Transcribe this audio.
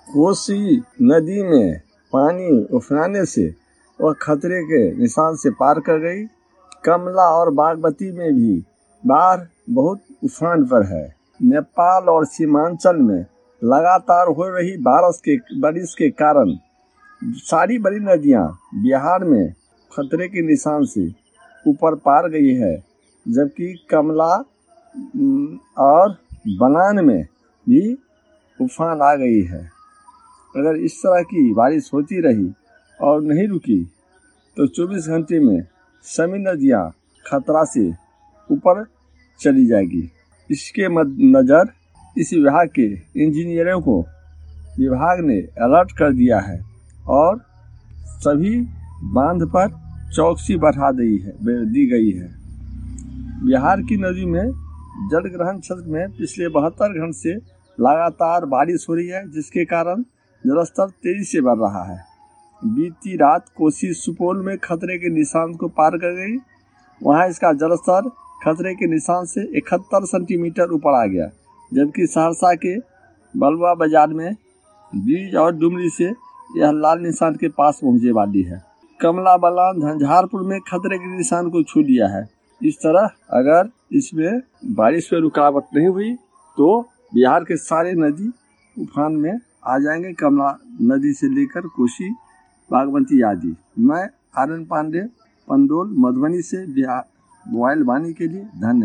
कोसी नदी में पानी उफनाने से वह खतरे के निशान से पार कर गई। कमला और बागमती में भी बाढ़ बहुत उफान पर है। नेपाल और सीमांचल में लगातार हो रही बारिश के कारण सारी बड़ी नदियां बिहार में खतरे के निशान से ऊपर पार गई है, जबकि कमला और बलान में भी उफान आ गई है। अगर इस तरह की बारिश होती रही और नहीं रुकी तो 24 घंटे में सभी नदियां खतरा से ऊपर चली जाएगी। इसके मद्देनजर इस विभाग के इंजीनियरों को विभाग ने अलर्ट कर दिया है और सभी बांध पर चौकसी बढ़ा दी गई है। बिहार की नदी में जल ग्रहण क्षेत्र में पिछले 72 घंटे से लगातार बारिश हो रही है, जिसके कारण जलस्तर तेजी से बढ़ रहा है। बीती रात कोसी सुपौल में खतरे के निशान को पार कर गई। वहां इसका जलस्तर खतरे के निशान से 71 सेंटीमीटर ऊपर आ गया, जबकि सहरसा के बलुआ बाजार में ब्रिज और डुमरी से यह लाल निशान के पास पहुंचने वाली है। कमला बलान झंझारपुर में खतरे के निशान को छू लिया है। इस तरह अगर इसमें बारिश में रुकावट नहीं हुई तो बिहार के सारे नदी उफान में आ जाएंगे, कमला नदी से लेकर कोसी, बागमती आदि। मैं आनंद पांडे, पंडोल, मधुबनी से बिहार मोबाइल वाणी के लिए धन्यवाद।